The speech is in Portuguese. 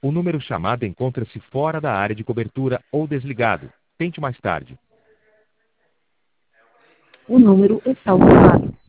O número chamado encontra-se fora da área de cobertura ou desligado. Tente mais tarde. O número está ocupado.